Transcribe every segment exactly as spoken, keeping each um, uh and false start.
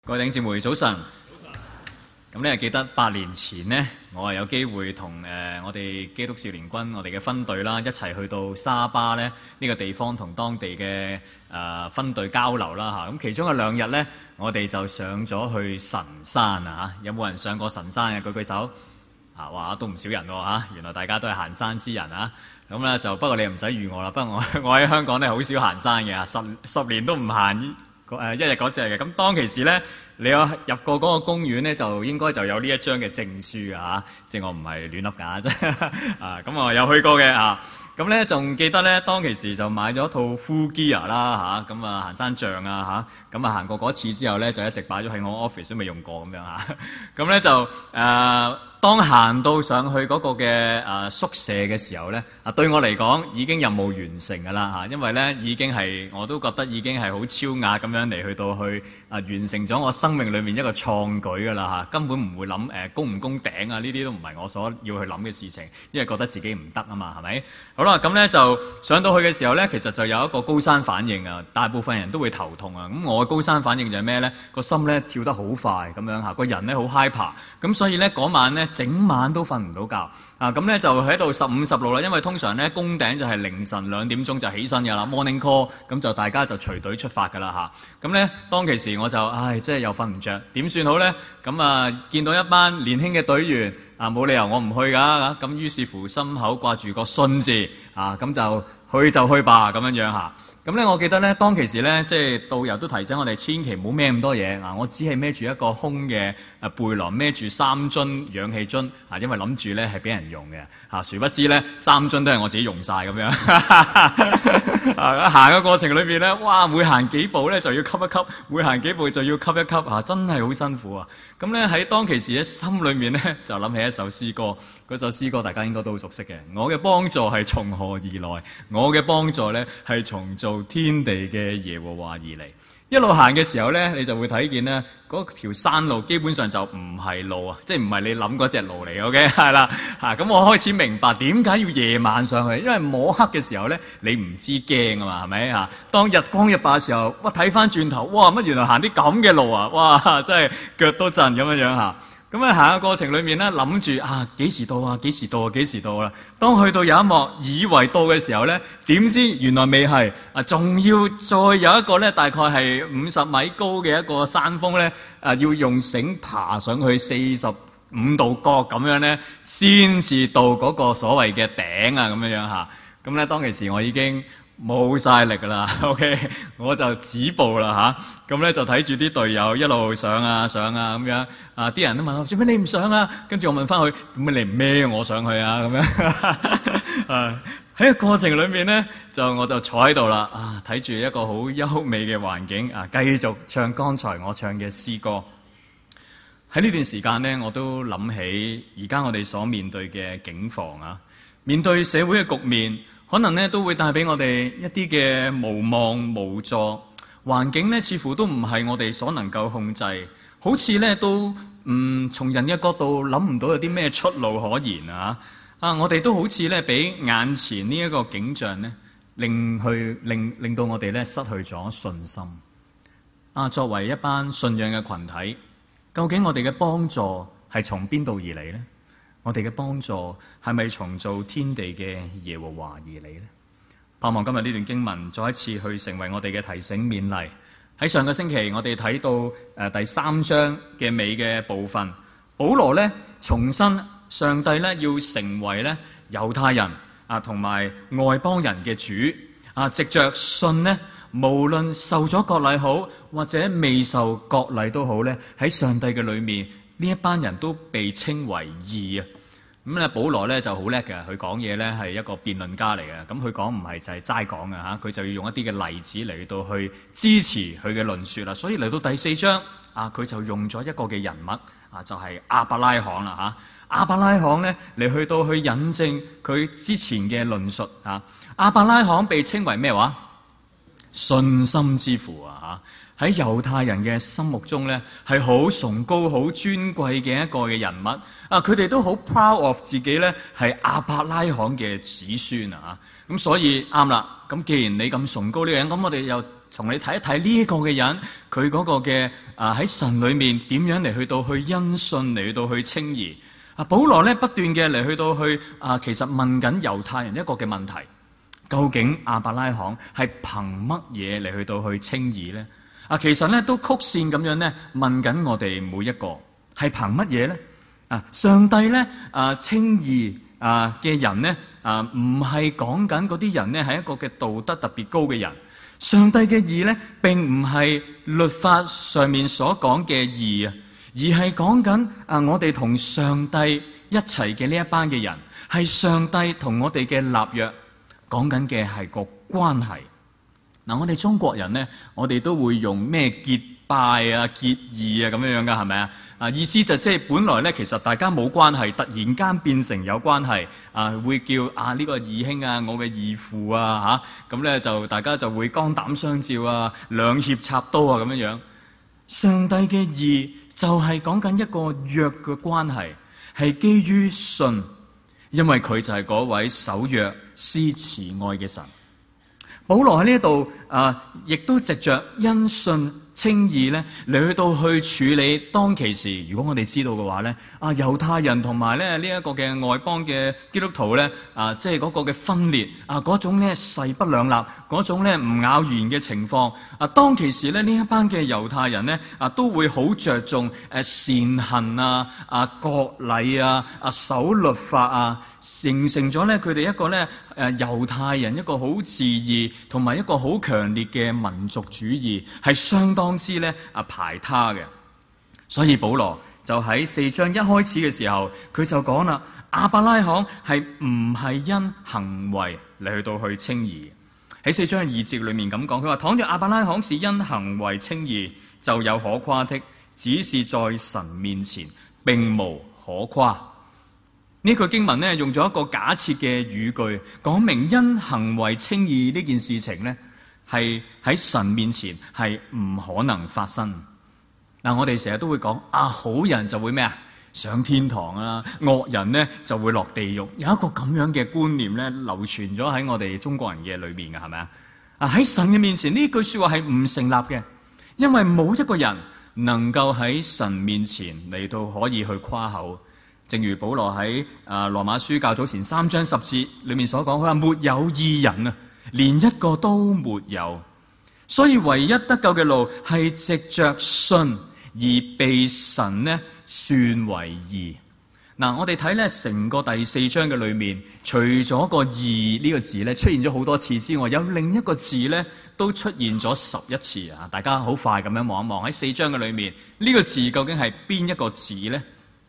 各位弟兄姊妹，早晨。咁咧，記得八年前呢，我係有機會同誒、呃、我哋基督少年軍我哋嘅分隊啦，一齊去到沙巴咧呢、呢個地方，同當地嘅誒、呃、分隊交流啦嚇。咁其中嘅兩日呢，我哋就上咗去神山啊嚇。有冇人上過神山嘅？舉舉手。啊，哇，都唔少人喎嚇。原來大家都係行山之人啊。咁咧就不過你唔使預我啦。不過我我喺香港咧好少行山嘅，十十年都唔行。誒一日嗰隻嘅，咁當其時咧，你有入過嗰個公園咧，就應該就有呢一張嘅證書啊，即係我唔係亂笠㗎啫，啊咁我有去過嘅啊，咁咧仲記得咧，當其時就買咗套 full gear 啦嚇，咁啊行山杖啊嚇，咁啊行過嗰次之後咧，就一直擺咗喺我 office 都未用過咁樣嚇，咁咧就誒。呃當行到上去嗰個嘅誒、呃、宿舍嘅時候咧，啊對我嚟講已經任務完成㗎啦嚇，因為咧已經係我都覺得已經係好超額咁樣嚟去到去啊、呃、完成咗我生命裏面一個創舉㗎啦嚇，根本唔會諗誒攻唔攻頂啊，呢啲都唔係我所要去諗嘅事情，因為覺得自己唔得啊嘛，係咪？好啦，咁咧就上到去嘅時候咧，其實就有一個高山反應啊，大部分人都會頭痛啊。咁我嘅高山反應就係咩咧？個心咧跳得好快咁樣嚇，個人咧好 hyper，咁所以咧嗰晚咧，整晚都瞓唔到覺啊！咁咧就喺度十五十六啦，因為通常咧攻頂就係凌晨兩點鐘就起身㗎啦 ，morning call， 咁就大家就隨隊出發㗎啦嚇。咁咧當其時我就唉，真係又瞓唔着，點算好咧？咁啊見到一班年輕嘅隊員啊，冇理由我唔去㗎，咁於是乎心口掛住個信字啊，咁就去就去吧咁樣樣嚇。咁咧，我記得咧，當其時咧，即係導遊都提醒我哋，千祈唔好孭咁多嘢啊！我只係孭住一個空嘅誒背囊，孭住三樽氧氣樽啊，因為諗住咧係俾人用嘅嚇，殊不知咧三樽都係我自己用晒咁樣。啊，行嘅過程裏邊咧，哇！每行幾步咧就要吸一吸，每行幾步就要吸一吸啊，真係好辛苦啊！咁咧喺當其時咧，心裏面咧就諗起一首詩歌，嗰首詩歌大家應該都好熟悉嘅。我嘅幫助係從何而來？我嘅幫助咧係從造天地嘅耶和華而嚟。一路行嘅時候咧，你就會睇見咧嗰條山路基本上就唔係路啊，即係唔係你諗嗰隻路嚟，OK 係啦嚇。咁我開始明白點解要夜晚上去，因為摸黑嘅時候咧，你唔知驚啊嘛，係咪嚇？當日光日白嘅時候，哇睇翻轉頭，哇乜原來行啲咁嘅路啊，哇真係腳都震咁樣樣嚇。咁喺行嘅過程裏面咧，諗住啊幾時到啊？幾時到啊？幾時到啊？當去到有一幕以為到嘅時候咧，點知原來未係啊！仲要再有一個咧，大概係五十米高嘅一個山峰咧，啊要用繩爬上去四十五度角咁樣咧，先至到嗰個所謂嘅頂啊咁樣樣嚇。咁咧當其時我已經冇晒力㗎啦 ，OK， 我就止步啦嚇。咁咧就睇住啲隊友一路上啊上啊咁樣，啊啲人都問我做咩你唔上啊？跟住我問翻佢，點解你唔孭我上去啊？咁樣啊喺個過程裏面咧，就我就坐喺度啦，啊睇住一個好優美嘅環境啊，繼續唱剛才我唱嘅詩歌。喺呢段時間咧，我都諗起而家我哋所面對嘅境況啊，面對社會嘅局面。可能咧都會帶俾我哋一啲嘅無望無助，環境咧似乎都唔係我哋所能夠控制，好似咧都嗯從人嘅角度諗唔到有啲咩出路可言啊！啊，我哋都好似咧俾眼前呢一個景象咧，令去令令到我哋咧失去咗信心。啊，作為一班信仰嘅群體，究竟我哋嘅幫助係從邊度而嚟呢？我哋嘅幫助係咪從造天地嘅耶和華而嚟呢？盼望今日呢段經文再一次去成為我哋嘅提醒勉勵。喺上個星期我哋睇到誒、呃、第三章嘅尾嘅部分，保羅咧重申上帝咧要成為咧猶太人啊同埋外邦人嘅主啊，藉着信呢，無論受咗割禮好或者未受割禮都好咧，喺上帝嘅裏面。呢一班人都被稱為義啊！咁咧，保羅咧就好叻嘅，佢講嘢咧係一個辯論家嚟嘅。咁佢講唔係就係齋講嘅嚇，佢就要用一啲嘅例子嚟到去支持佢嘅論説啦。所以嚟到第四章啊，佢就用咗一個嘅人物啊，就係亞伯拉罕啦嚇。亞伯拉罕咧嚟去到去引證佢之前嘅論述嚇。亞伯拉罕被稱為咩話？信心之父啊嚇！喺猶太人嘅心目中咧，係好崇高、好尊貴嘅一個嘅人物啊！佢哋都好 proud of 自己咧，係亞伯拉罕嘅子孫啊！咁所以啱啦。咁既然你咁崇高呢個人，咁我哋又同你睇一睇呢一個嘅人，佢嗰個嘅啊喺神裏面點樣嚟去到去因信嚟去到去稱義。啊，保羅咧不斷嘅嚟去到去啊，其實問緊猶太人一個嘅問題：究竟亞伯拉罕係憑乜嘢嚟去到去稱義咧？啊，其實咧都曲線咁樣咧問緊我哋每一個係憑乜嘢咧？啊，上帝咧啊稱義啊嘅人咧啊，唔係講緊嗰啲人咧係一個嘅道德特別高嘅人。上帝嘅義咧並唔係律法上面所講嘅義啊。而係講緊啊，我哋同上帝一齊嘅呢一班嘅人，係上帝同我哋嘅立約，講緊嘅係個關係。嗱、啊，我哋中國人咧，我哋都會用咩結拜啊、結義啊咁樣樣噶，係咪啊？啊，意思就即係本來咧，其實大家冇關係，突然間變成有關係啊，會叫啊呢、這個義兄啊，我嘅義父啊嚇，咁、啊、咧就大家就會肝膽相照啊，兩肋插刀啊咁樣樣。上帝嘅義就係講緊一個約嘅關係，係基於信，因為佢就係嗰位守約施慈愛嘅神。保羅喺呢一度啊，亦都藉着因信稱義咧嚟去到去處理當其時，如果我哋知道嘅話咧，啊猶太人同埋咧呢一個嘅外邦嘅基督徒咧啊，即係嗰個嘅分裂啊，嗰種咧勢不兩立，嗰種咧唔咬弦嘅情況啊，當其時咧呢一班嘅猶太人咧啊，都會好着重誒善行啊、啊國禮啊、啊守律法啊，形成咗咧佢哋一個咧誒猶太人一個好自義同埋一個好強烈嘅民族主義，係相當之咧啊排他嘅。所以保羅就喺四章一開始嘅時候，佢就講啦，亞伯拉罕係唔係因行為嚟去到去稱義。喺四章嘅二節裏面咁講，佢話倘若亞伯拉罕是因行為稱義，就有可誇的，只是在神面前並無可誇。呢句經文呢，用咗一個假設嘅語句，講明因行為稱義呢件事情呢，係喺神面前係唔可能發生。嗱，我哋成日都會講啊，好人就會咩啊上天堂啊，惡人呢就會落地獄。有一個咁樣嘅觀念咧，流傳咗喺我哋中國人嘅裏面嘅，係咪啊？啊，喺神嘅面前呢句說話係唔成立嘅，因為冇一個人能夠喺神面前嚟到可以去誇口。正如保羅喺啊羅馬書較早前三章十節裏面所講，佢話沒有義人啊，連一個都沒有。所以唯一得救嘅路係藉着信而被神呢算為義。嗱，我哋睇咧成個第四章嘅裏面，除咗個義呢個字咧出現咗好多次之外，有另一個字咧都出現咗十一次啊！大家好快咁樣望一望喺四章嘅裏面，呢個字究竟係邊一個字咧？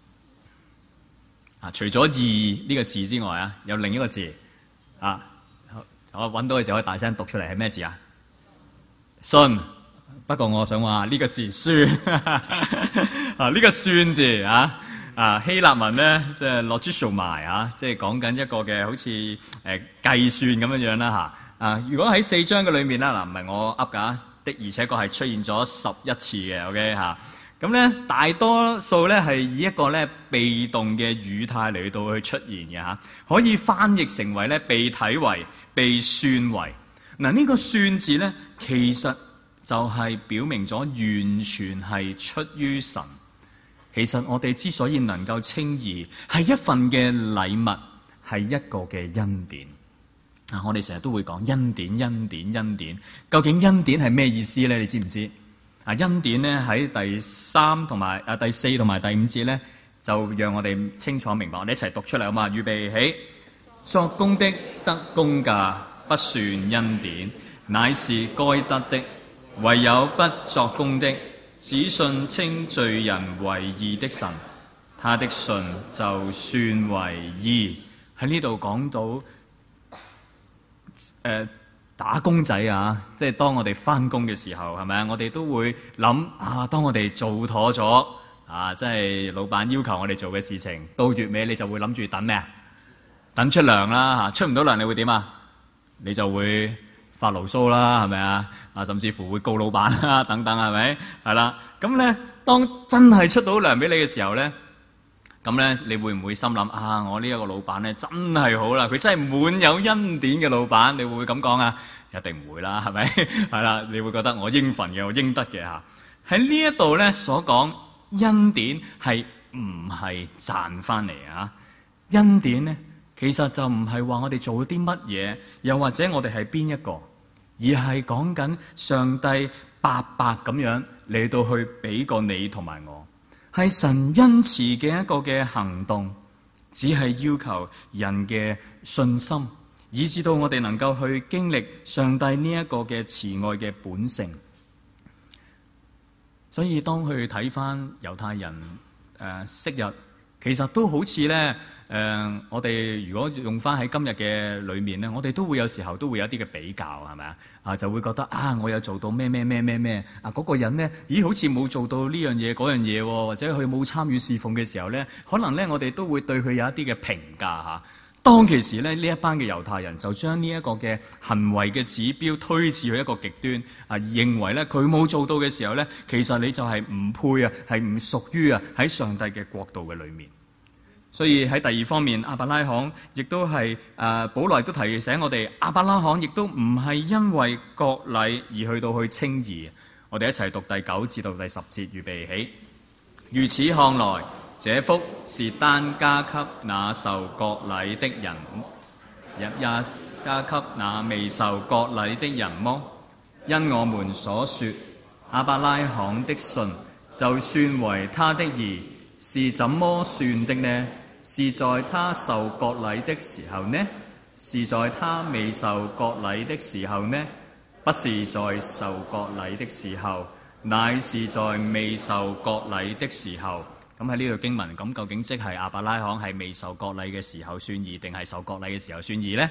啊，除咗義呢個字之外啊，有另一個字啊，我揾到嘅時候可以大聲讀出嚟，係咩字啊？信。不過我想話呢個字算啊，呢個算字啊啊希臘文咧即係 logizomai 啊，即係講緊一個嘅好似誒計算咁樣樣啦嚇啊！如果喺四章嘅裏面啦，嗱唔係我噏㗎，的而且確係出現咗十一次嘅 OK 嚇。咁咧大多數咧係以一個咧被動嘅語態嚟到去出現嘅嚇，可以翻譯成為咧被睇為、被算為。嗱，呢個算字咧其實就係表明咗完全係出於神。其實我哋之所以能夠稱義，係一份嘅禮物，係一個嘅恩典。啊，我哋成日都會講恩典、恩典、恩典。究竟恩典係咩意思咧？你知唔知？啊，恩典咧喺第三同埋啊第四同埋第五節咧，就讓我哋清楚明白。我哋一齊讀出嚟好嘛？預備起，作工的得工價，不算恩典，乃是該得的。唯有不作工的，只信稱罪人為義的神，他的信就算為義。喺呢度講到誒、呃、打工仔啊，即係當我哋翻工嘅時候，係咪啊？我哋都會諗啊，當我哋做妥咗啊，即係老闆要求我哋做嘅事情，到月尾你就會諗住等咩啊？等出糧啦嚇，出唔到糧你會點啊？你就會發牢騷啦，係咪啊？啊，甚至乎會告老闆啦，等等，係咪？係啦，咁咧，當真係出到糧俾你嘅時候咧，咁咧，你會唔會心諗啊？我呢一個老闆咧真係好啦，佢真係滿有恩典嘅老闆，你會唔會咁講啊？ 一定唔會啦，係咪？係啦，你會覺得我應份嘅，我應得嘅嚇。喺呢一度咧所講恩典係唔係賺翻嚟啊？恩典咧其實就唔係話我哋做啲乜嘢，又或者我哋係邊一個，而係講緊上帝白白咁樣嚟到去俾過你同埋我，係神恩慈嘅一個嘅行動，只係要求人嘅信心，以至到我哋能夠去經歷上帝呢一個嘅慈愛嘅本性。所以當去睇翻猶太人誒昔日，其實都好似咧誒，我哋如果用翻喺今日嘅裏面咧，我哋都會有時候都會有一啲嘅比較，係咪啊？啊，就會覺得啊，我有做到咩咩咩咩咩啊，嗰個人咧，咦，好似冇做到呢樣嘢嗰樣嘢喎，或者佢冇參與侍奉嘅時候咧，可能咧我哋都會對佢有一啲嘅評價嚇。當其時咧，呢一班嘅猶太人就將呢一個嘅行為嘅指標推至去一個極端，啊，認為咧佢冇做到嘅時候咧，其實你就係唔配啊，係唔屬於啊喺上帝嘅國度嘅裏面。所以喺第二方面，亞伯拉罕亦都係誒，保羅都提醒我哋，亞伯拉罕亦都唔係因為割禮而去到去稱義。我哋一齊讀第九至到第十節，預備起。如此看來，這福是單加給那受割禮的人，也也加給那未受割禮的人麼？因我們所說，亞伯拉罕的信就算為他的義，是怎麼算的呢？是在他受割禮的時候呢？是在他未受割禮的時候呢？不是在受割禮的時候，乃是在未受割禮的時候。咁喺呢個經文，咁究竟即係亞伯拉罕係未受割禮嘅時候算義，定係受割禮嘅時候算義呢？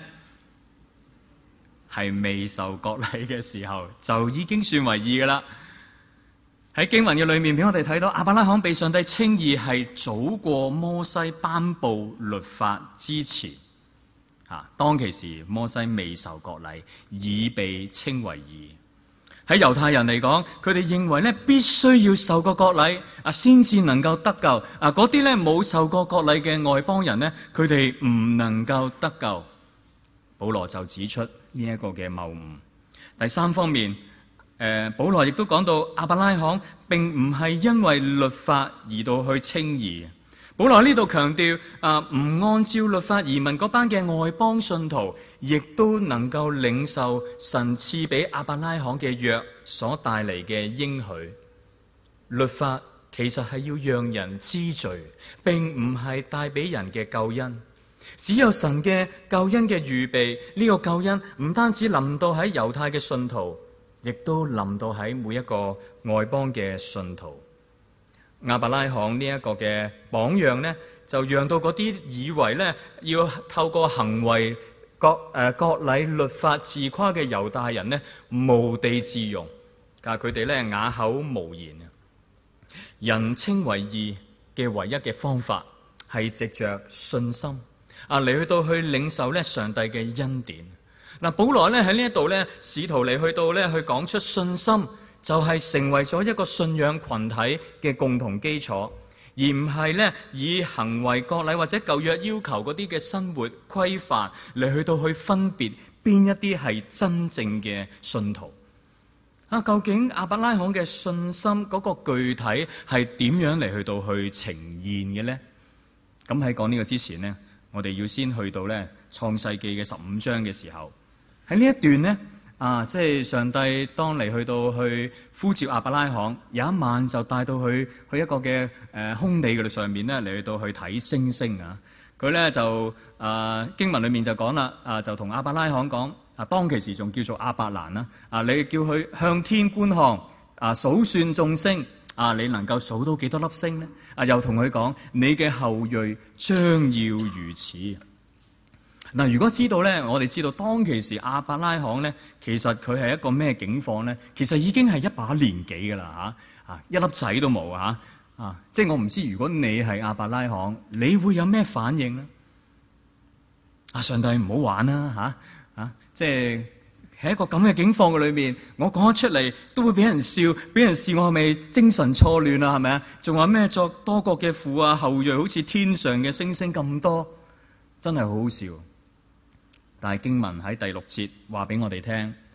係未受割禮嘅時候就已經算為義噶啦。喺經文嘅裏面俾我哋睇到，亞伯拉罕被上帝稱義係早過摩西頒布律法之前。啊，當其時摩西未受割禮，已被稱為義。喺猶太人嚟講，佢哋認為咧必須要受過割禮啊，先至能夠得救啊。嗰啲咧冇受過割禮嘅外邦人咧，佢哋唔能夠得救。保羅就指出呢一個嘅謬誤。第三方面，誒、呃，保羅亦都講到亞伯拉罕並唔係因為律法而到去稱義。保羅呢度強調啊，唔按照律法移民嗰班嘅外邦信徒，亦都能夠領受神賜俾亞伯拉罕嘅約所帶嚟嘅應許。律法其實係要讓人知罪，並唔係帶俾人嘅救恩。只有神嘅救恩嘅預備，呢、這個救恩唔單止臨到喺猶太嘅信徒，亦都臨到喺每一個外邦嘅信徒。亞伯拉罕呢一個嘅榜樣呢，就讓到嗰啲以為呢要透過行為割誒割禮律法自誇嘅猶大人呢，無地自容，但係佢哋呢啞口無言啊！人稱為義嘅唯一嘅方法係藉着信心啊嚟去到去領受呢上帝嘅恩典。嗱，保羅呢喺呢一度呢，試圖嚟去到呢去講出信心，就係成為咗一個信仰群體嘅共同基礎，而唔係咧以行為割禮或者舊約要求嗰啲嘅生活規範嚟去到去分別邊一啲係真正嘅信徒。啊，究竟亞伯拉罕嘅信心嗰個具體係點樣嚟去到去呈現嘅呢？咁喺講呢個之前呢，我哋要先去到咧創世記嘅十五章嘅時候，喺呢一段呢。啊！即係上帝當嚟去到去呼召亞伯拉罕，有一晚就帶到去去一個嘅誒、呃、空地嘅上面咧嚟去到去睇星星啊！佢咧就啊經文裏面就講啦，啊就同亞伯拉罕講啊，當其時仲叫做亞伯蘭啦啊，你叫佢向天觀看啊，數算眾星啊，你能夠數到幾多粒星呢？啊，又同佢講你嘅後裔將要如此。嗱，如果知道咧，我哋知道當其時亞伯拉罕咧，其實佢係一個咩境況咧？其實已經係一把年紀噶啦嚇，啊一粒仔都冇嚇，啊即係我唔知如果你係亞伯拉罕，你會有咩反應咧？啊上帝唔好玩啦嚇，啊即係喺一個咁嘅境況嘅裏面，我講咗出嚟都會俾人笑，俾人笑我係咪精神錯亂啊？係咪啊？仲話咩作多國嘅父啊，後裔好似天上嘅星星咁多，真係好好笑。但係經文喺第六節話俾我哋聽，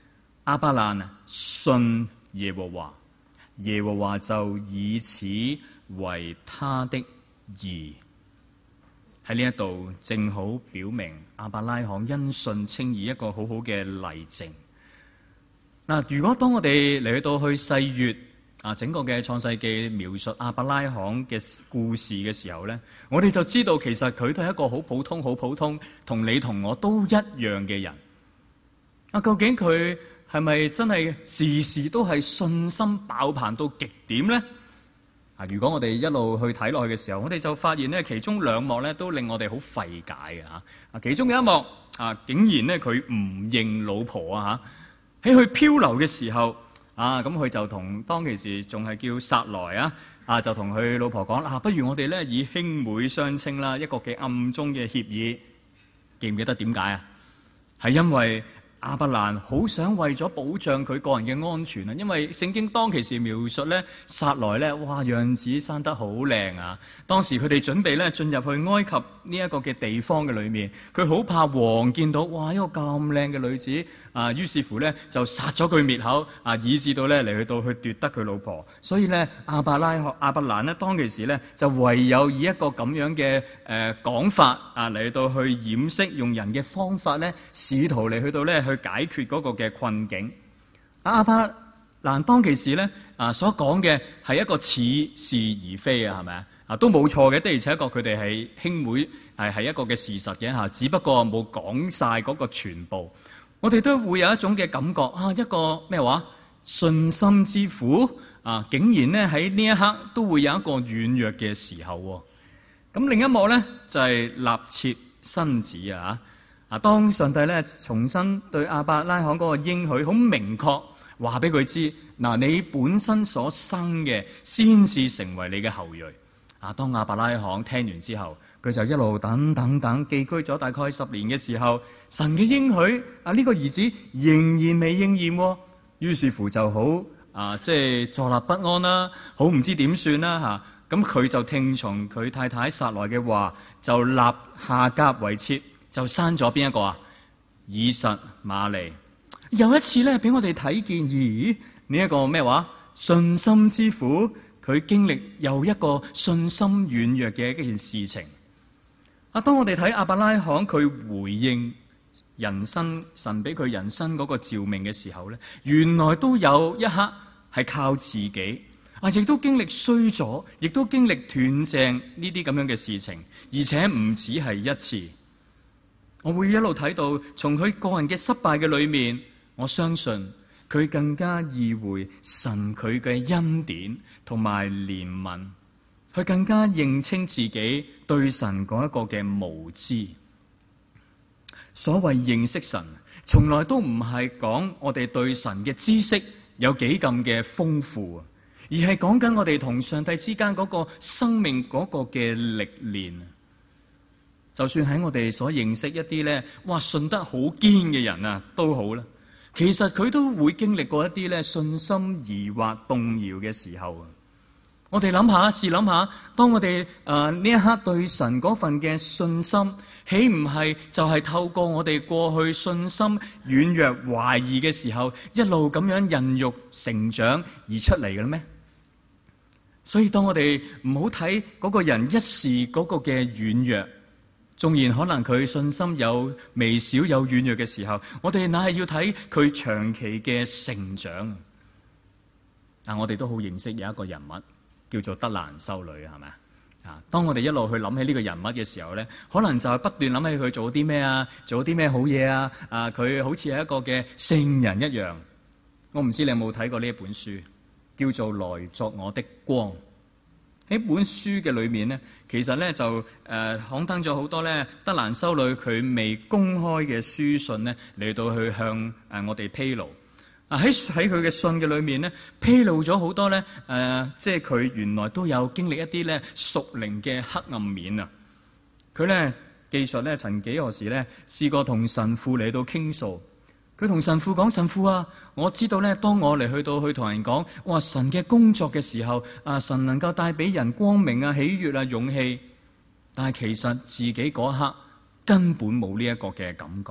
亞伯蘭信耶和華，耶和華就以此為他的義。喺呢一度正好表明亞伯拉罕因信稱義一個好好嘅例證。嗱，如果當我哋嚟到去細閱啊整個嘅創世記描述亞伯拉罕嘅故事嘅時候咧，我哋就知道其實佢都係一個好普通、好普通，同你同我都一樣嘅人。啊，究竟佢係咪真係時時都係信心爆棚到極點咧？啊！如果我哋一路去睇落去嘅時候，我哋就發現咧，其中兩幕咧都令我哋好費解嘅嚇。啊，其中嘅一幕啊，竟然咧佢唔認老婆啊嚇，喺佢漂流嘅時候啊，咁佢就同當其時仲係叫撒萊啊，啊就同佢老婆講啊，不如我哋咧以兄妹相稱啦，一個嘅暗中嘅協議。記唔記得點解啊？係因為亞伯蘭好想為咗保障佢個人嘅安全啊，因為聖經當其時描述咧，撒萊咧，哇，樣子生得好靚啊！當時佢哋準備咧進入去埃及呢一個嘅地方嘅裏面，佢好怕王見到，哇，一個咁靚嘅女子啊，於是乎咧就殺咗佢滅口啊，以致到咧嚟去到去奪得佢老婆。所以咧，亞伯拉亞伯蘭咧當其時咧就唯有以一個咁樣嘅誒講法啊嚟到去掩飾，用人嘅方法咧，試圖嚟去到咧去解決嗰個嘅困境。亞伯蘭當其時咧啊所講嘅係一個似是而非啊，係咪啊？啊都冇錯嘅，的而且確佢哋係兄妹係係一個嘅事實嘅嚇，只不過冇講晒嗰個全部。我哋都會有一種嘅感覺啊，一個咩話信心之父啊，竟然咧喺呢一刻都會有一個軟弱嘅時候。咁另一幕咧就係立設生子啊。啊！當上帝咧重新對亞伯拉罕嗰個應許好明確話俾佢知，嗱，你本身所生嘅先至成為你嘅後裔。啊！當亞伯拉罕聽完之後，佢就一路等等等寄居咗大概十年嘅時候，神嘅應許啊呢個兒子仍然未應驗，於是乎就好啊，即係坐立不安啦，好唔知點算啦嚇。咁佢就聽從佢太太撒萊嘅話，就立夏甲為妾。就生咗邊一個啊？以實瑪利。有一次咧，俾我哋睇見，咦？呢一個咩話？信心之父，佢經歷又一個信心軟弱嘅一件事情。啊，當我哋睇亞伯拉罕佢回應人生神俾佢人生嗰個召命嘅時候咧，原來都有一刻係靠自己啊，亦都經歷衰咗，亦都經歷斷正呢啲咁樣嘅事情，而且唔止係一次。我會一路睇到，從佢個人嘅失敗嘅裏面，我相信佢更加意會神佢嘅恩典同埋憐憫，佢更加認清自己對神嗰一個嘅無知。所謂認識神，從來都唔係講我哋對神嘅知識有幾咁嘅豐富，而係講緊我哋同上帝之間嗰個生命嗰個嘅歷練。就算喺我哋所認識一啲咧，哇，信得好堅嘅人啊，都好啦。其實佢都會經歷過一啲咧信心疑惑動搖嘅時候啊。我哋諗下，試諗下，當我哋誒呢一刻對神嗰份嘅信心，豈唔係就係透過我哋過去信心軟弱懷疑嘅時候，一路咁樣孕育成長而出嚟嘅咩？所以當我哋唔好睇嗰個人一時嗰個嘅軟弱。縱然可能佢信心有微小有軟弱嘅時候，我哋乃係要睇佢長期嘅成長。但我哋都好認識有一個人物叫做德蘭修女，係咪啊？當我哋一路去諗起呢個人物嘅時候咧，可能就係不斷諗起佢做啲咩啊，做啲咩好嘢啊。啊，佢好似係一個嘅聖人一樣。我唔知你有冇睇過呢一本書，叫做《來作我的光》。喺本書嘅裏面呢，其實咧就誒刊登咗好多咧德蘭修女佢未公開嘅書信呢，嚟到去向誒我哋披露。啊，喺喺佢嘅信嘅裏面呢，披露咗好多咧誒，即係佢原來都有經歷一啲咧屬靈嘅黑暗面啊。佢咧記述咧曾幾何時咧試過同神父嚟到傾訴。佢同神父講：神父啊，我知道咧，當我嚟去到去同人講，哇，神嘅工作嘅時候，啊，神能夠帶俾人光明啊、喜悅啊、勇氣，但係其實自己嗰一刻根本冇呢一個嘅感覺。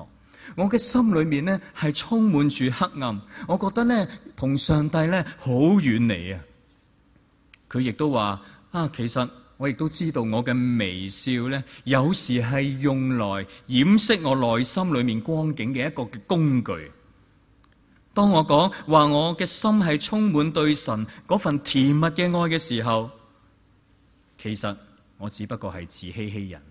我嘅心裏面呢係充滿住黑暗，我覺得呢同上帝呢好遠離啊。佢亦都話啊，其實我亦都知道我嘅微笑呢，有時係用來掩飾我內心裏面光景嘅一個嘅工具。當我講話我嘅心係充滿對神嗰份甜蜜嘅愛嘅時候，其實我只不過係自欺欺人。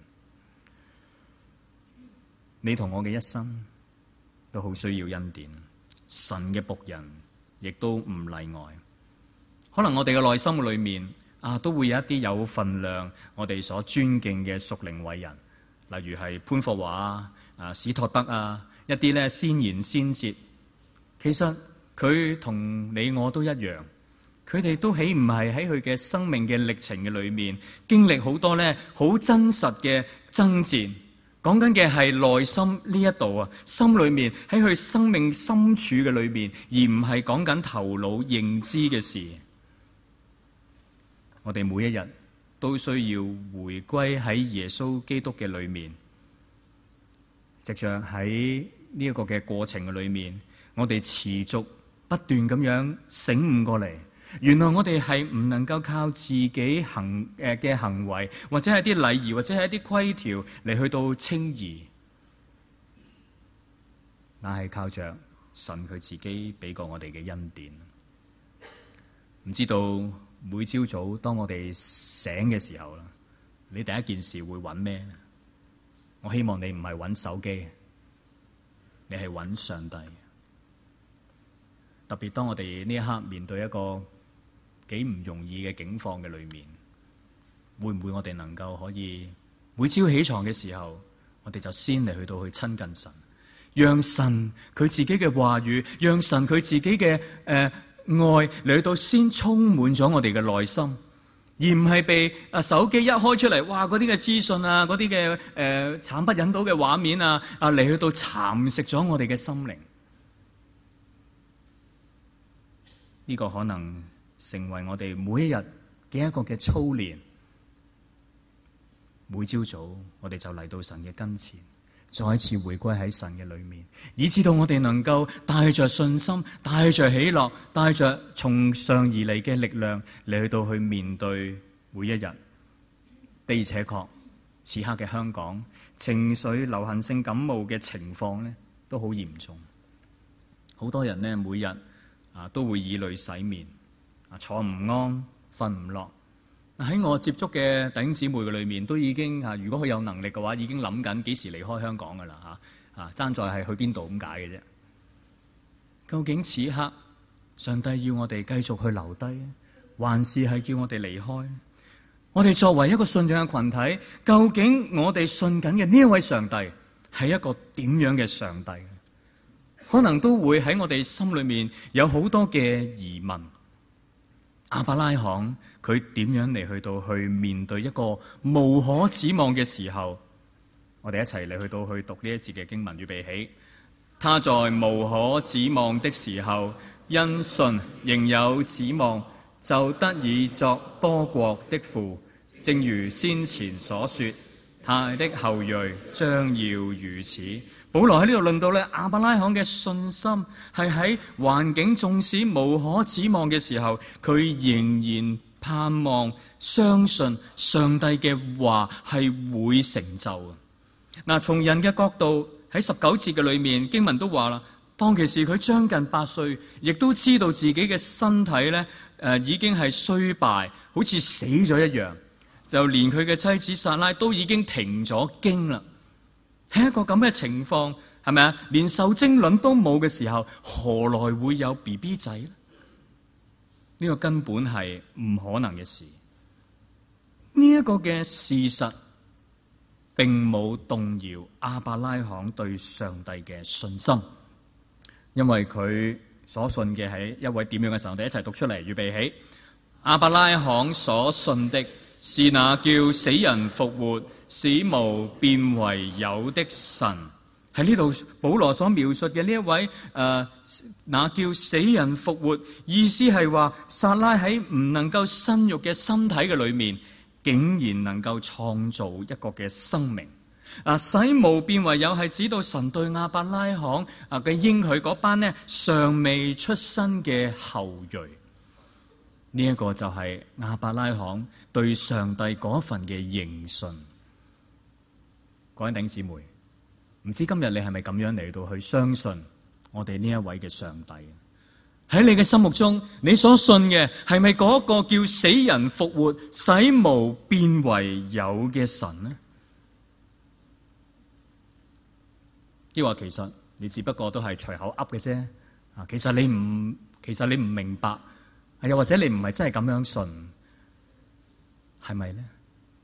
你同我嘅一生都好需要恩典，神嘅僕人亦都唔例外。可能我哋嘅內心裏面啊，都會有一啲有份量我哋所尊敬嘅屬靈偉人，例如係潘霍華啊、啊史托德啊，一啲咧先賢先哲。其實佢同你我都一樣，佢哋都豈唔係喺佢嘅生命嘅歷程嘅裏面，經歷好多咧好真實嘅爭戰。講緊嘅係內心呢一度啊，心裏面喺佢生命深處嘅裏面，而唔係講緊頭腦認知嘅事。我哋每一日都需要回歸喺耶穌基督嘅裏面，藉着喺呢一個嘅過程嘅裏面，我哋持續不斷咁樣醒悟過嚟，原來我哋係唔能夠靠自己行誒嘅行為，或者係啲禮儀，或者係一啲規條嚟去到稱義，乃係靠着神佢自己俾過我哋嘅恩典。唔知道每朝早當我哋醒嘅時候啦，你第一件事會揾咩呢？我希望你唔係揾手機，你係揾上帝。特別當我哋呢一刻面對一個幾唔容易嘅境況嘅裏面，會唔會我哋能夠可以每朝起床嘅時候，我哋就先嚟去到去親近神，讓神佢自己嘅話語，讓神佢自己嘅誒、呃、愛嚟到先充滿咗我哋嘅內心，而唔係被啊手機一開出嚟，哇嗰啲嘅資訊啊，嗰啲嘅誒慘不忍睹嘅畫面啊啊嚟去到蠶食咗我哋嘅心靈。呢個可能成為我哋每一日嘅一個嘅操練。每朝早我哋就嚟到神嘅跟前，再一次回歸喺神嘅裏面，以至到我哋能夠帶着信心、帶着喜樂、帶着從上而嚟嘅力量嚟去到去面對每一日。的而且確，此刻嘅香港情緒流行性感冒嘅情況呢都好嚴重，好多人呢每日啊，都會以淚洗面，啊，坐唔安，瞓唔落。喺我接觸嘅弟兄姊妹嘅裏面，都已經啊，如果佢有能力嘅話，已經諗緊幾時離開香港噶啦嚇，啊，爭在係去邊度咁解嘅啫。究竟此刻上帝要我哋繼續去留低，還是係叫我哋離開？我哋作為一個信仰嘅群體，究竟我哋信緊嘅呢一位上帝係一個點樣嘅上帝？可能都會喺我哋心裏面有好多嘅疑問。亞伯拉罕佢點樣嚟去到去面對一個無可指望嘅時候？我哋一齊嚟去到去讀呢一節嘅經文，預備起。他在無可指望的時候，因信仍有指望，就得以作多國的父。正如先前所說，他的後裔將要如此。保羅喺呢度論到咧，亞伯拉罕嘅信心係喺環境縱使無可指望嘅時候，佢仍然盼望相信上帝嘅話係會成就。嗱，從人嘅角度喺十九節嘅裏面，經文都話啦，當其時佢將近八歲，亦都知道自己嘅身體咧誒、呃、已經係衰敗，好似死咗一樣，就連佢嘅妻子撒拉都已經停咗經啦。喺一個咁嘅情況，係咪啊？連受精卵都冇嘅時候，何來會有 B B 仔呢？呢個根本係唔可能嘅事。呢一個嘅事實並冇動搖亞伯拉罕對上帝嘅信心，因為佢所信嘅係一位點樣嘅上帝？一齊讀出嚟，預備起。亞伯拉罕所信的是那叫死人復活、使無變為有的神。喺呢度保羅所描述嘅呢一位誒、呃，那叫死人復活，意思係話撒拉喺唔能夠生育嘅身體嘅裏面，竟然能夠創造一個嘅生命。 啊，使無變為有係指到神對亞伯拉罕啊嘅應許嗰班呢尚未出生嘅後裔。呢、這、一個就係亞伯拉罕對上帝嗰份嘅認信。各位弟兄姊妹，唔知今日你係咪咁樣嚟到去相信我哋呢一位嘅上帝？喺你嘅心目中，你所信嘅係咪嗰個叫死人復活、使無變為有嘅神呢？抑或其實你只不過都係隨口噏嘅啫？啊，其實你唔，其實你唔明白，又或者你唔係真係咁樣信，係咪呢？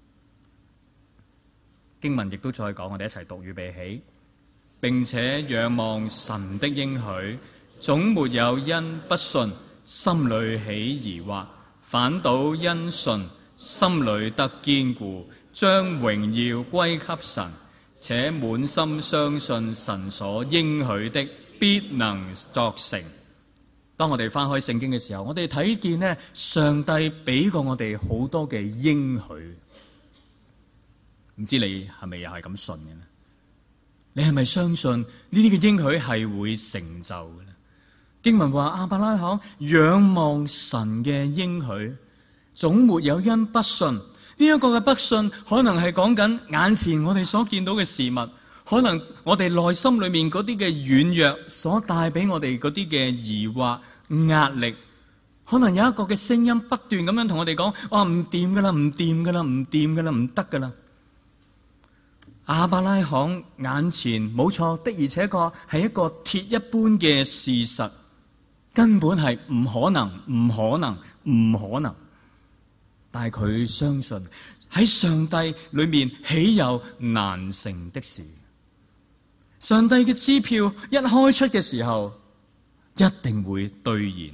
經文亦都再講，我哋一齊讀預備起，並且仰望神的應許，總沒有因不信心裏起疑惑，反倒因信心裏得堅固，將榮耀歸給神，且滿心相信神所應許的必能作成。當我哋翻開聖經嘅時候，我哋睇見呢，上帝俾過我哋好多嘅應許，唔知你係咪又係咁信嘅呢？你係咪相信呢啲嘅應許係會成就嘅呢？經文話亞伯拉罕仰望神嘅應許，總沒有因不信。呢一個嘅不信，可能係講緊眼前我哋所見到嘅事物，可能我哋內心裏面嗰啲嘅軟弱所帶俾我哋嗰啲嘅疑惑、壓力，可能有一個嘅聲音不斷咁樣同我哋講：哇，唔掂噶啦，唔掂噶啦，唔掂噶啦，唔得噶啦。亞伯拉罕眼前冇錯的，而且確係一個鐵一般嘅事實，根本係唔可能，唔可能，唔可能。但係佢相信喺上帝裏面豈有難成的事？上帝嘅支票一開出嘅時候，一定會兌現。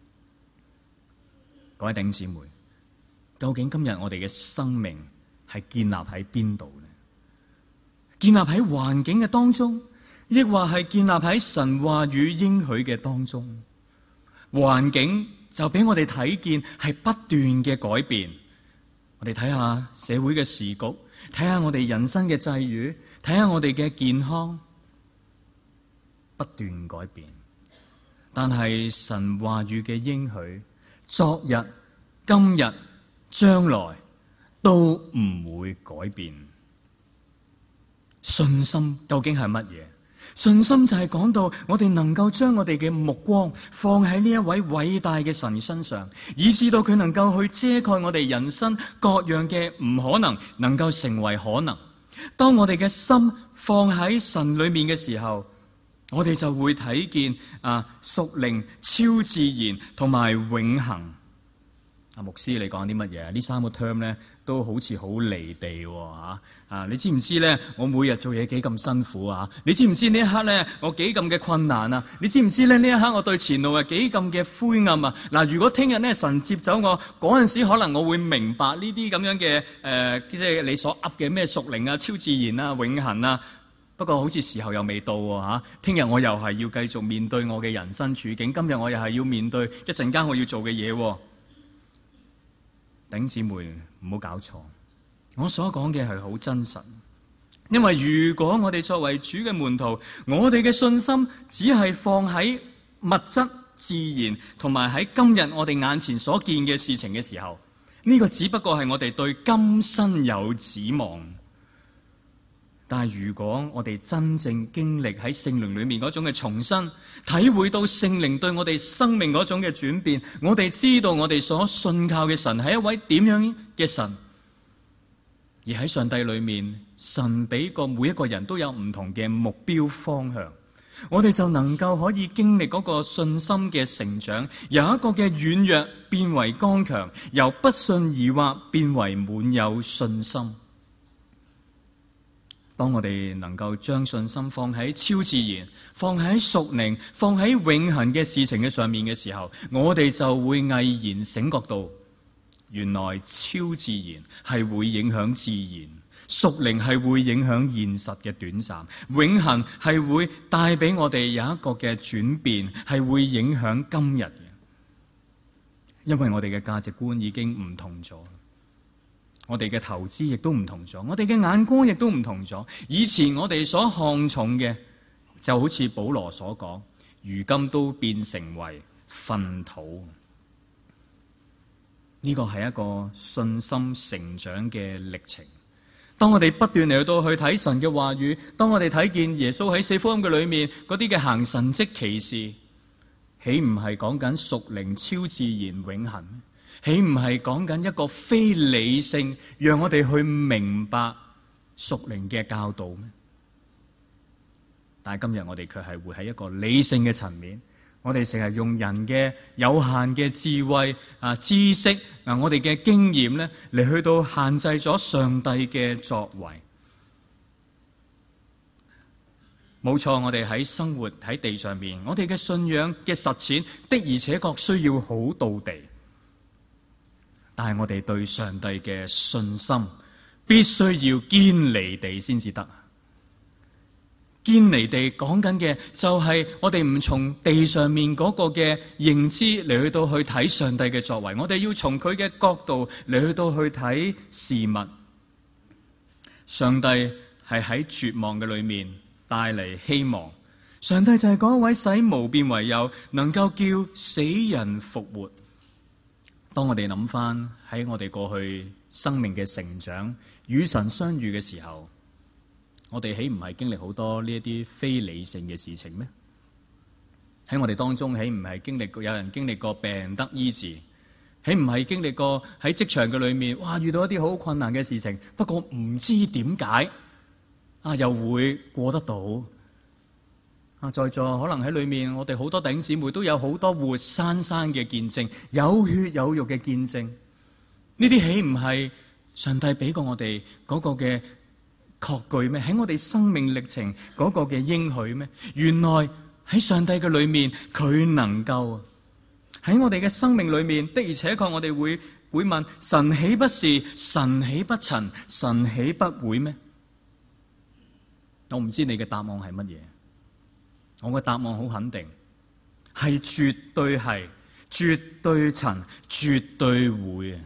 各位弟兄姊妹，究竟今日我哋嘅生命係建立喺邊度呢？建立喺環境嘅當中，亦或係建立喺神話語應許嘅當中？環境就俾我哋睇見係不斷嘅改變。我哋睇下社會嘅時局，睇下我哋人生嘅際遇，睇下我哋嘅健康，不斷改變。但係神話語嘅應許，昨日、今日、將來都唔會改變。信心究竟係乜嘢？信心就係講到我哋能夠將我哋嘅目光放喺呢一位偉大嘅神身上，以致到佢能夠去遮蓋我哋人生各樣嘅唔可能，能夠成為可能。當我哋嘅心放喺神裏面嘅時候，我哋就會睇見啊屬靈、超自然同埋永恆。阿牧師，你講啲乜嘢？呢三個 term 咧都好似好離地喎嚇啊！你知唔知咧？我每日做嘢幾咁辛苦啊！你知唔知呢一刻咧我幾咁嘅困難啊？你知唔知咧呢一刻我對前路係幾咁嘅灰暗啊？嗱，如果聽日咧神接走我嗰陣時，可能我會明白呢啲咁樣嘅誒，即係你所噏嘅咩屬靈啊、超自然啊、永恆啊。不過好似時候又未到喎嚇！聽日我又係要繼續面對我嘅人生處境，今日我又係要面對一陣間我要做嘅嘢喎。弟兄姊妹唔好搞錯，我所講嘅係好真實。因為如果我哋作為主嘅門徒，我哋嘅信心只係放喺物質、自然同埋喺今日我哋眼前所見嘅事情嘅時候，呢個只不過係我哋對今生有指望。但係如果我哋真正經歷喺聖靈裏面嗰種嘅重生，體會到聖靈對我哋生命嗰種嘅轉變，我哋知道我哋所信靠嘅神係一位點樣嘅神。而喺上帝裏面，神俾過每一個人都有唔同嘅目標方向，我哋就能夠可以經歷嗰個信心嘅成長，由一個嘅軟弱變為剛強，由不信疑惑變為滿有信心。當我哋能夠將信心放喺超自然、放喺屬靈、放喺永恆嘅事情嘅上面嘅時候，我哋就會毅然醒覺到，原來超自然係會影響自然，屬靈係會影響現實嘅短暫，永恆係會帶俾我哋有一個嘅轉變，係會影響今日嘅。因為我哋嘅價值觀已經唔同咗。 我哋嘅投資亦都唔同咗，我哋嘅眼光亦都唔同咗。以前我哋所看重嘅，就好似保羅所講，如今都變成為糞土。呢個係一個信心成長嘅歷程。當我哋不斷嚟到去睇神嘅話語，當我哋睇見耶穌喺四福音嘅裏面嗰啲嘅行神蹟奇事，豈唔係講緊屬靈超自然永恆？豈唔係講緊一個非理性，讓我哋去明白屬靈嘅教導咩？但係今日我哋卻係活喺一個理性嘅層面，我哋成日用人嘅有限嘅智慧啊、知識啊、我哋嘅經驗咧嚟去到限制咗上帝嘅作為。冇錯，我哋喺生活喺地上面，我哋嘅信仰嘅實踐的而且確需要好到地。但係我哋對上帝嘅信心必須要堅離地先至得。堅離地講緊嘅就係我哋唔從地上面嗰個嘅認知嚟去到去睇上帝嘅作為，我哋要從佢嘅角度嚟去到去睇事物。上帝係喺絕望嘅裏面帶嚟希望，上帝就係嗰位使無變為有，能夠叫死人復活。當我哋諗翻喺我哋過去生命嘅成長，與神相遇嘅時候，我哋豈唔係經歷好多呢一啲非理性嘅事情咩？喺我哋當中，豈唔係經歷過有人經歷過病得醫治？豈唔係經歷過喺職場嘅裏面，哇，遇到一啲好困難嘅事情，不過唔知點解啊，又會過得到？啊，在座可能喺裏面，我哋好多弟兄姊妹都有好多活生生嘅見證，有血有肉嘅見證。呢啲豈唔係上帝俾過我哋嗰個嘅確據咩？喺我哋生命歷程嗰個嘅應許咩？原來喺上帝嘅裏面，佢能夠喺我哋嘅生命裏面，的而且確我哋會會問：神豈不是？神豈不曾？神豈不會咩？我唔知你嘅答案係乜嘢。我嘅答案好肯定，係絕對係，絕對曾，絕對會。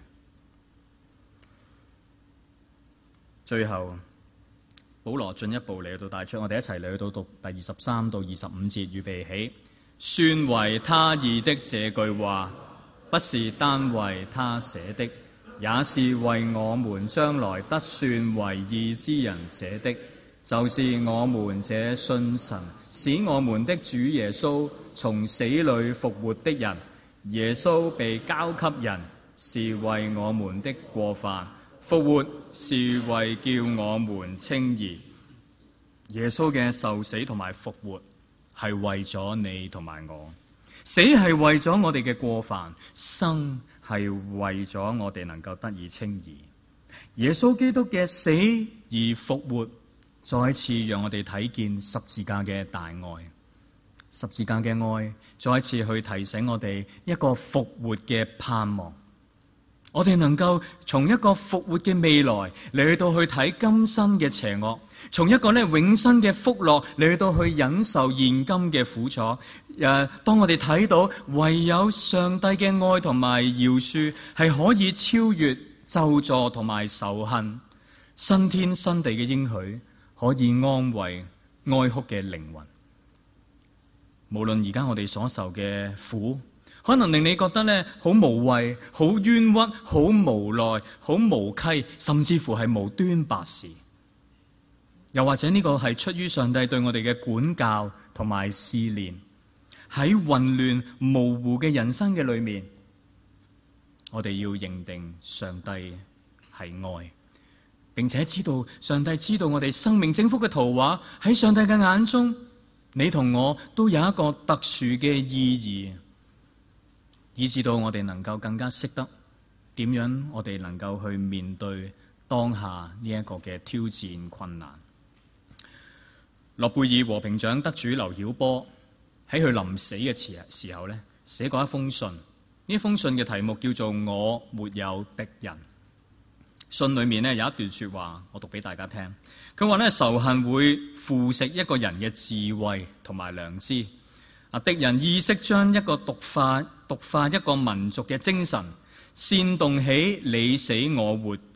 最後，保羅進一步嚟到帶出，我哋一齊嚟到讀第二十三到二十五節，預備起。算為他義的這句話，不是單為他寫的，也是為我們將來得算為義之人寫的，就是我們這信神使我們的主耶穌從死裏復活的人。耶穌被交給人，是為我們的過犯；復活是為叫我們稱義。耶穌嘅受死同埋復活係為咗你同埋我，死係為咗我哋嘅過犯，生係為咗我哋能夠得以稱義。耶穌基督嘅死而復活，再次讓我哋睇見十字架嘅大愛，十字架嘅愛再一次去提醒我哋一個復活嘅盼望。我哋能夠從一個復活嘅未來嚟去到去睇今生嘅邪惡，從一個咧永生嘅福樂嚟去到去忍受現今嘅苦楚。誒，當我哋睇到唯有上帝嘅愛同埋饒恕係可以超越咒詛同埋仇恨，新天新地嘅應許可以安慰哀哭嘅靈魂。無論而家我哋所受嘅苦，可能令你覺得咧好無謂、好冤屈、好無奈、好無稽，甚至乎係無端白事。又或者呢個係出於上帝對我哋嘅管教同埋試煉。喺混亂模糊嘅人生嘅裏面，我哋要認定上帝係愛，並且知道上帝知道我哋生命整幅嘅圖畫，喺上帝嘅眼中，你同我都有一個特殊嘅意義，以致到我哋能夠更加識得點樣我哋能夠去面對當下呢一個嘅挑戰困難。諾貝爾和平獎得主劉曉波喺佢臨死嘅時時候咧，寫過一封信。呢封信嘅題目叫做《我沒有敵人》。信裏面咧有一段說話，我讀俾大家聽。佢話咧，仇恨會腐蝕一個人嘅智慧同埋良知。啊，敵人意識將一個毒化毒化一個民族嘅精神，煽動起你死我活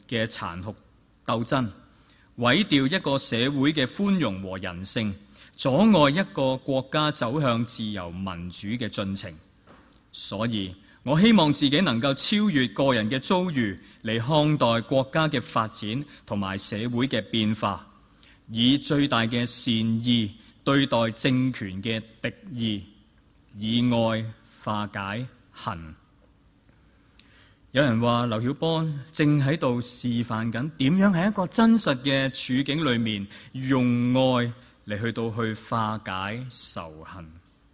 嘅殘酷鬥爭，毀掉一個社會嘅寬容和人性，阻礙一個國家走向自由民主嘅進程。所以我希望自己能夠超越個人嘅遭遇，嚟看待國家嘅發展同埋社會嘅變化，以最大嘅善意對待政權嘅敵意，以愛化解恨。有人話劉曉波正喺度示範緊點樣喺一個真實嘅處境裏面，用愛嚟去到去化解仇恨。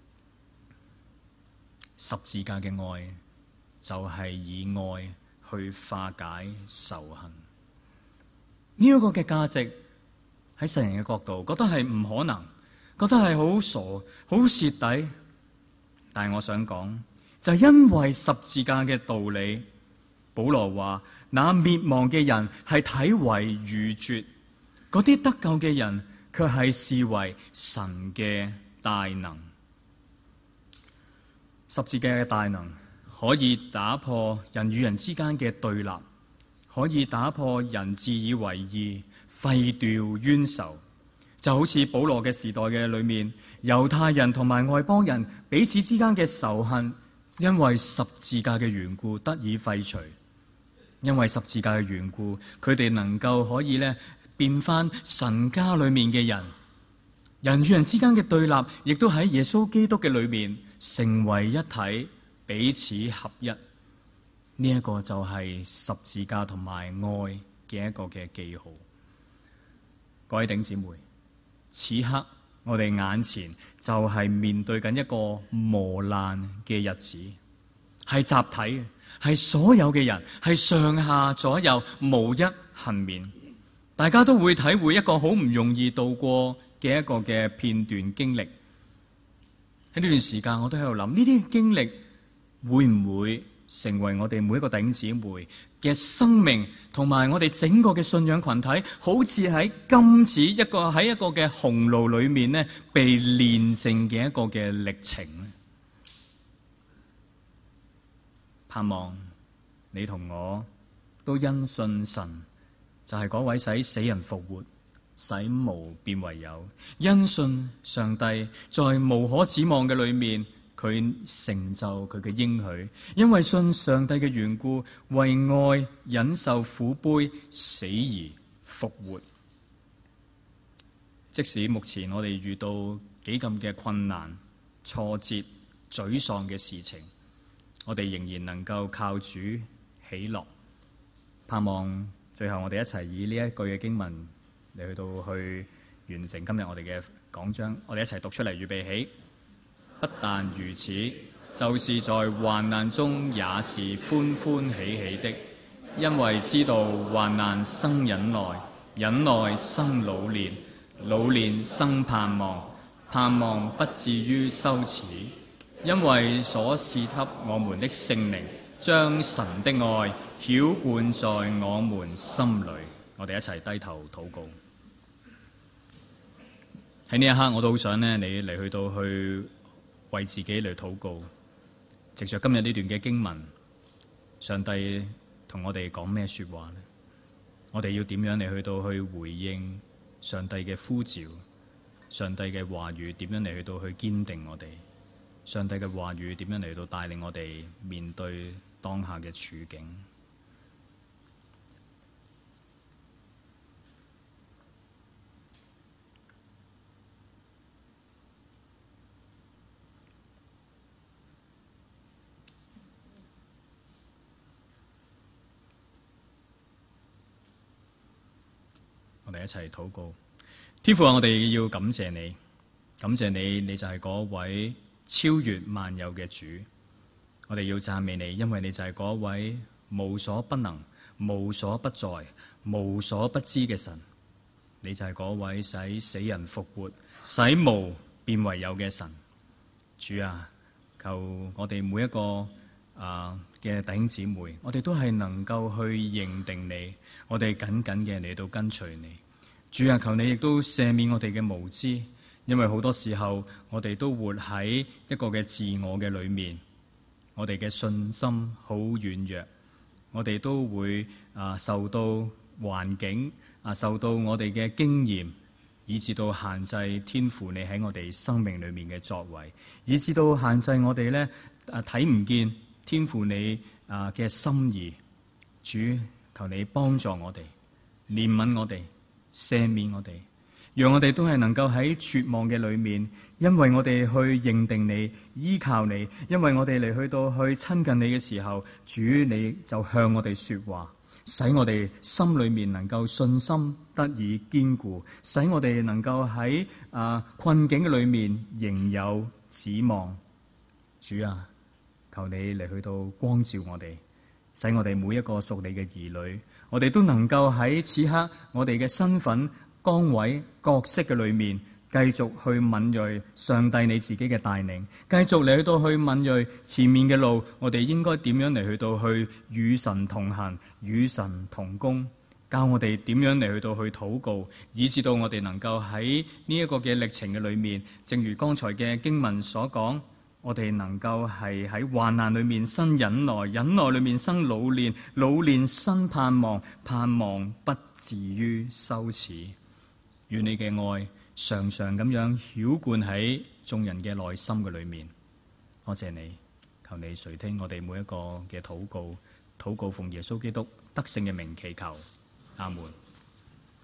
十字架嘅愛就係以愛去化解仇恨。呢一個嘅價值喺世人嘅角度覺得係唔可能，覺得係好傻、好蝕底。但係我想講，就係因為十字架嘅道理，保羅話：那滅亡嘅人係睇為愚拙，嗰啲得救嘅人卻係視為神嘅大能。十字架嘅大能可以打破人與人之間嘅對立，可以打破人自以為義，廢掉冤仇。就好似保羅嘅時代嘅裏面，猶太人同埋外邦人彼此之間嘅仇恨，因為十字架嘅緣故得以廢除。因為十字架嘅緣故，佢哋能夠可以咧變翻神家裏面嘅人。人與人之間嘅對立，亦都喺耶穌基督嘅裏面成為一體，彼此合一。呢、這、一個就係十字架同埋愛嘅一個嘅記號。各位弟兄姊妹，此刻我哋眼前就係面對緊一個磨難嘅日子，係集體嘅，係所有嘅人，係上下左右無一幸免。大家都會體會一個好唔容易度過嘅一個嘅片段經歷。喺呢段時間，我都喺度諗，呢啲經歷會唔會成為我哋每一個弟兄姊妹嘅生命，同埋我哋整個嘅信仰群體，好似喺金子一個喺一個嘅紅爐裏面呢，被煉成嘅一個嘅歷程。盼望你同我都因信神，就係嗰位使死人復活，使無變為有，因信上帝在無可指望嘅裏面，佢成就佢嘅應許，因為信上帝嘅緣故，為愛忍受苦杯，死而復活。即使目前我哋遇到幾咁嘅困難、挫折、沮喪嘅事情，我哋仍然能夠靠主喜樂。盼望最後我哋一齊以呢一句嘅經文嚟去到去完成今日我哋嘅講章。我哋一齊讀出嚟，預備起。不但如此，就是在患難中也是歡歡喜喜的，因為知道患難生忍耐，忍耐生老練，老練生盼望，盼望不至於羞恥，因為所賜給我們的聖靈，將神的愛澆灌在我們心裏。我哋一齊低頭禱告。喺呢一刻，我都好想呢，你嚟去到去為自己嚟禱告。藉着今日呢段嘅經文，上帝同我哋講咩說話呢？我哋要點樣嚟去到去回應上帝嘅呼召？上帝嘅話語點樣嚟去到去堅定我哋？上帝嘅話語點樣嚟到帶領我哋面對當下嘅處境？我哋一齊禱告。天父啊，我哋要感謝你，感謝你，你就係嗰位超越萬有嘅主。我哋要讚美你，因為你就係嗰位無所不能、無所不在、無所不知嘅神。你就係嗰位使死人復活、使無變為有嘅神。主啊，求我哋每一個啊嘅弟兄姊妹，我哋都係能夠去認定你，我哋緊緊嘅嚟到跟隨你。主啊，求你亦都赦免我哋嘅無知，因為好多時候我哋都活喺一個嘅自我嘅裏面，我哋嘅信心好軟弱， 我哋都會啊受到環境啊受到我哋嘅經驗，以至到限制天父你喺我哋生命裏面嘅作為，以至到限制我哋咧啊睇唔見天父你啊嘅心意。主，求你幫助我哋，憐憫我哋，赦免我哋，讓我哋都係能夠喺絕望嘅裏面，因為我哋去認定你，依靠你，因為我哋嚟去到去親近你嘅時候，主你就向我哋說話，使我哋心裏面能夠信心得以堅固，使我哋能夠喺啊困境嘅裏面仍有指望。主啊，求你嚟去到光照我哋，使我哋每一個屬你嘅兒女，我哋都能夠喺此刻我哋嘅身份、崗位、角色嘅裏面，繼續去敏銳上帝你自己嘅帶領，繼續嚟去到去敏銳前面嘅路，我哋應該點樣嚟去到去與神同行、與神同工，教我哋點樣嚟去到去禱告，以至到我哋能夠喺呢一個嘅歷程嘅裏面，正如剛才嘅經文所講，我哋能夠係喺患難裏面生忍耐，忍耐裏面生老練，老練生盼望，盼望不至於羞恥。願你嘅愛常常咁樣澆灌喺眾人嘅內心嘅裏面。多謝你，求你垂聽我哋每一個嘅禱告，禱告奉耶穌基督得勝嘅名祈求，阿門。